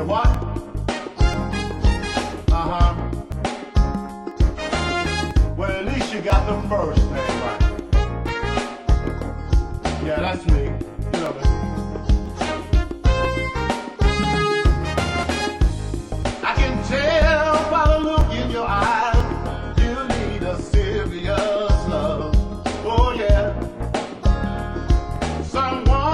Say what? Uh-huh. Well, at least you got the first name right. Yeah, that's me.